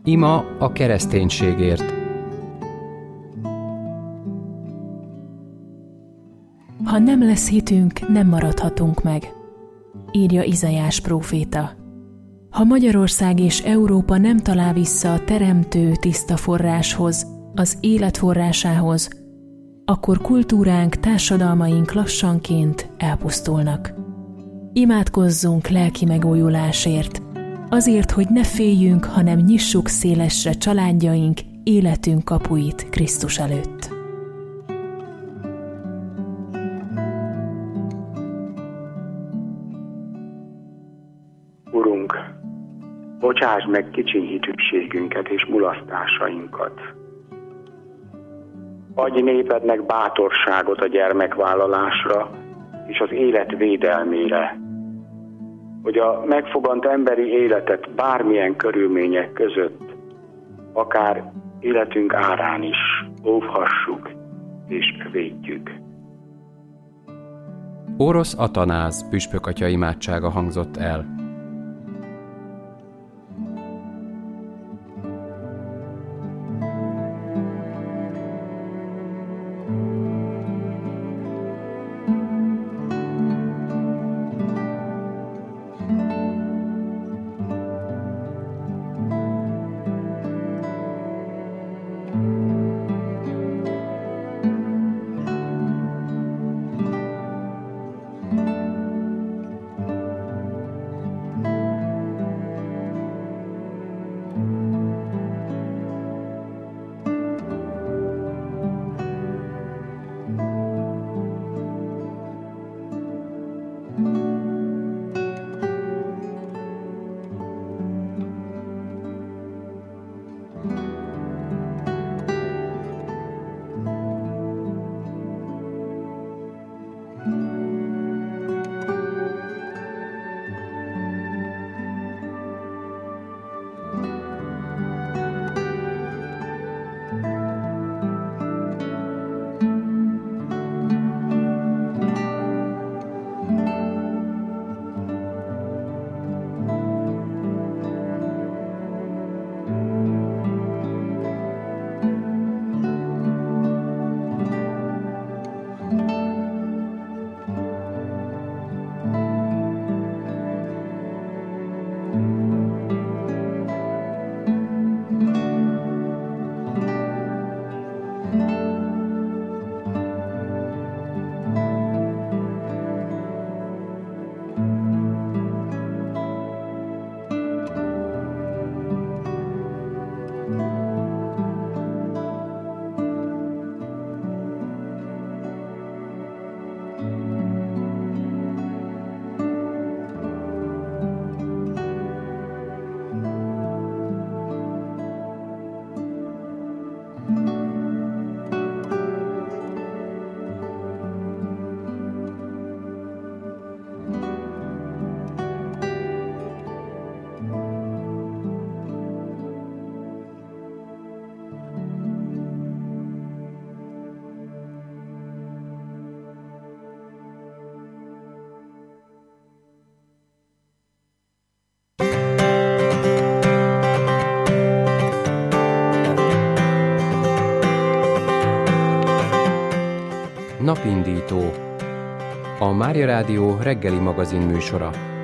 Ima a kereszténységért. Ha nem lesz hitünk, nem maradhatunk meg, írja Izaiás próféta. Ha Magyarország és Európa nem talál vissza a teremtő tiszta forráshoz, az élet forrásához, akkor kultúránk, társadalmaink lassanként elpusztulnak. Imádkozzunk lelki megújulásért, azért, hogy ne féljünk, hanem nyissuk szélesre családjaink, életünk kapuit Krisztus előtt. Urunk, bocsásd meg kicsi hitűségünket és mulasztásainkat. Adj népednek bátorságot a gyermekvállalásra és az élet védelmére, hogy a megfogant emberi életet bármilyen körülmények között, akár életünk árán is óvhassuk és védjük. Orosz Atanáz püspökatya imádsága hangzott el. Napindító. A Mária Rádió reggeli magazin műsora.